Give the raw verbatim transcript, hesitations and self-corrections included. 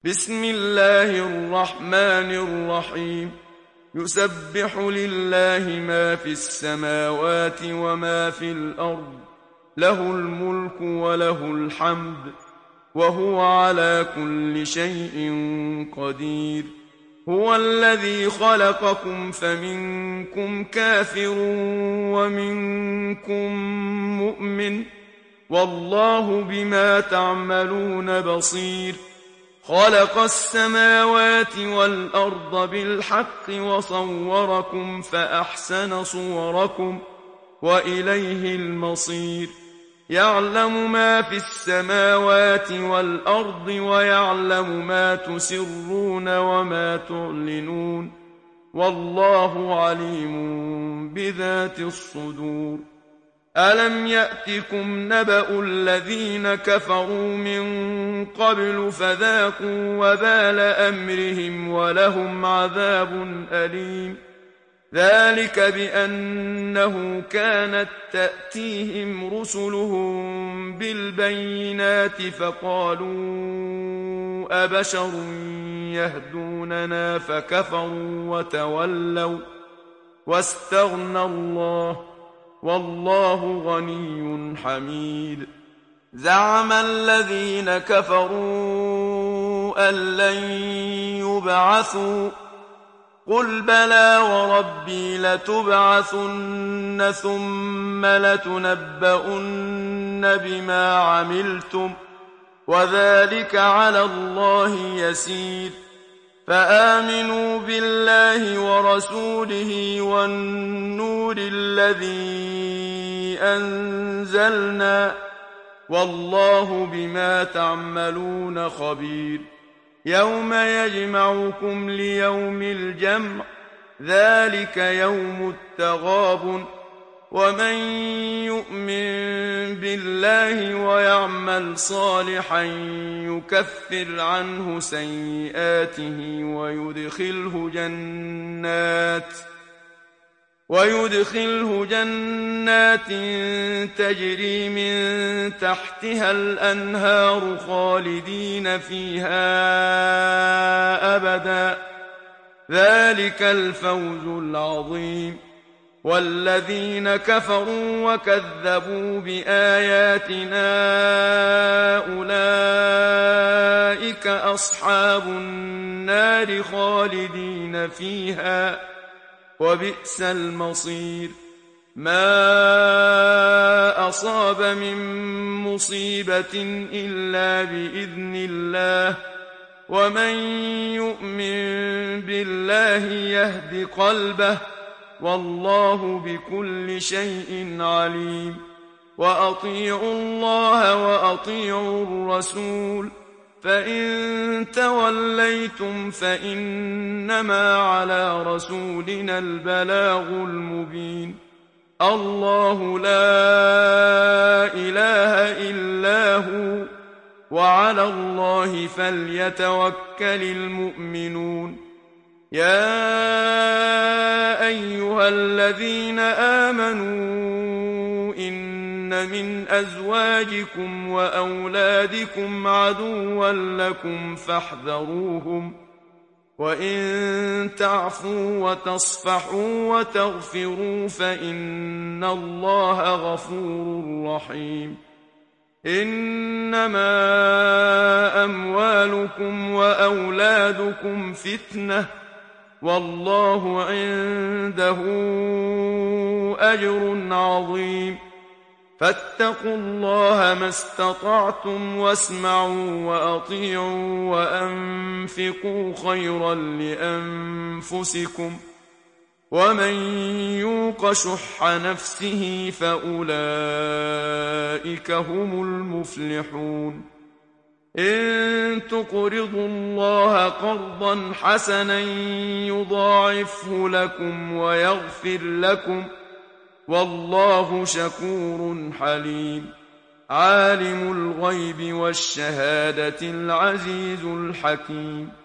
بسم الله الرحمن الرحيم. يسبح لله ما في السماوات وما في الأرض، له الملك وله الحمد، وهو على كل شيء قدير. هو الذي خلقكم فمنكم كافر ومنكم مؤمن، والله بما تعملون بصير. خلق السماوات والأرض بالحق وصوركم فأحسن صوركم وإليه المصير. يعلم ما في السماوات والأرض ويعلم ما تسرون وما تعلنون، والله عليم بذات الصدور. ألم يأتكم نبأ الذين كفروا من قبل فذاقوا وبال أمرهم ولهم عذاب أليم. ذلك بأنه كانت تأتيهم رسلهم بالبينات فقالوا أبشر يهدوننا فكفروا وتولوا واستغنى الله، والله غني حميد. زعم الذين كفروا أن لن يبعثوا، قل بلى وربي لتبعثن ثم لتنبؤن بما عملتم، وذلك على الله يسير. فآمنوا بالله ورسوله والنور الذي أنزلنا، والله بما تعملون خبير. يوم يجمعكم ليوم الجمع، ذلك يوم التغابن. ومن يؤمن بالله ويعمل صالحا يكفر عنه سيئاته ويدخله جنات ويدخله جنات تجري من تحتها الأنهار خالدين فيها أبدا، ذلك الفوز العظيم. والذين كفروا وكذبوا بآياتنا أولئك أصحاب النار خالدين فيها، وبئس المصير. ما أصاب من مصيبة إلا بإذن الله، ومن يؤمن بالله يهد قلبه، والله بكل شيء عليم. وأطيعوا الله وأطيعوا الرسول، فإن توليتم فإنما على رسولنا البلاغ المبين. الله لا إله إلا هو، وعلى الله فليتوكل المؤمنون. يا أيها الذين آمنوا إن من أزواجكم وأولادكم عدوا لكم فاحذروهم، وإن تعفوا وتصفحوا وتغفروا فإن الله غفور رحيم. إنما أموالكم وأولادكم فتنة، والله عنده أجر عظيم. فاتقوا الله ما استطعتم واسمعوا وأطيعوا وأنفقوا خيرا لأنفسكم، ومن يوق شح نفسه فأولئك هم المفلحون. إن تقرضوا الله قرضا حسنا يضاعفه لكم ويغفر لكم، والله شكور حليم. عالم الغيب والشهادة العزيز الحكيم.